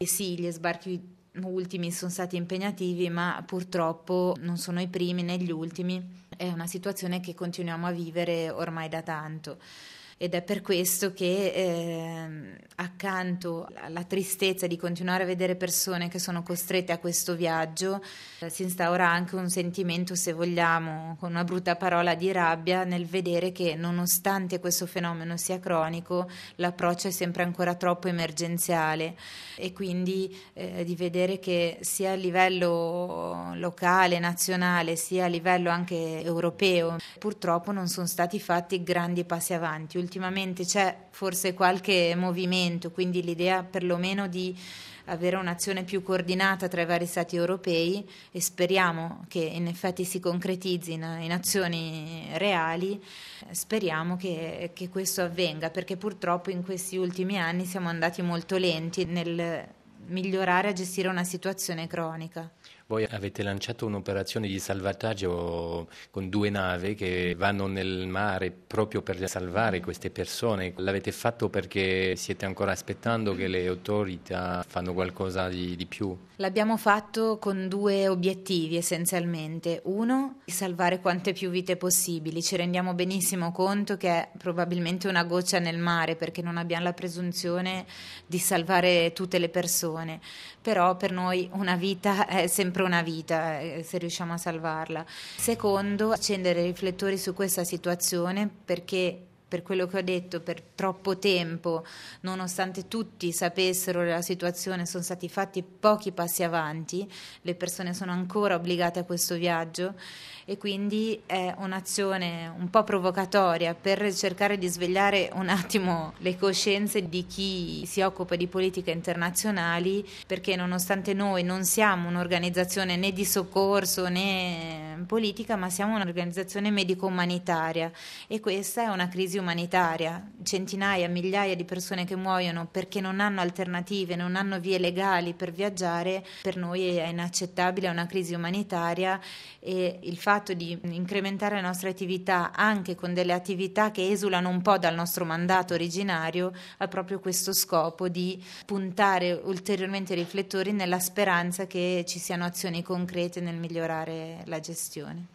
E sì, gli sbarchi ultimi sono stati impegnativi, ma purtroppo non sono i primi né gli ultimi. È una situazione che continuiamo a vivere ormai da tanto. Ed è per questo che accanto alla tristezza di continuare a vedere persone che sono costrette a questo viaggio, si instaura anche un sentimento, se vogliamo, con una brutta parola, di rabbia nel vedere che nonostante questo fenomeno sia cronico, l'approccio è sempre ancora troppo emergenziale, e quindi di vedere che sia a livello locale, nazionale, sia a livello anche europeo, purtroppo non sono stati fatti grandi passi avanti. Ultimamente c'è forse qualche movimento, quindi l'idea perlomeno di avere un'azione più coordinata tra i vari stati europei, e speriamo che in effetti si concretizzi in azioni reali. Speriamo che questo avvenga, perché purtroppo in questi ultimi anni siamo andati molto lenti nel migliorare a gestire una situazione cronica. Voi avete lanciato un'operazione di salvataggio con 2 navi che vanno nel mare proprio per salvare queste persone. L'avete fatto perché siete ancora aspettando che le autorità fanno qualcosa di più? L'abbiamo fatto con 2 obiettivi essenzialmente. Uno, di salvare quante più vite possibili. Ci rendiamo benissimo conto che è probabilmente una goccia nel mare, perché non abbiamo la presunzione di salvare tutte le persone, però per noi una vita è sempre una vita, se riusciamo a salvarla. Secondo, accendere i riflettori su questa situazione, perché per quello che ho detto, per troppo tempo, nonostante tutti sapessero la situazione, sono stati fatti pochi passi avanti, le persone sono ancora obbligate a questo viaggio, e quindi è un'azione un po' provocatoria per cercare di svegliare un attimo le coscienze di chi si occupa di politiche internazionali, perché nonostante noi non siamo un'organizzazione né di soccorso né politica, ma siamo un'organizzazione medico-umanitaria, e questa è una crisi umanitaria. Centinaia, migliaia di persone che muoiono perché non hanno alternative, non hanno vie legali per viaggiare, per noi è inaccettabile, è una crisi umanitaria, e il fatto di incrementare le nostre attività anche con delle attività che esulano un po' dal nostro mandato originario ha proprio questo scopo di puntare ulteriormente i riflettori nella speranza che ci siano azioni concrete nel migliorare la gestione.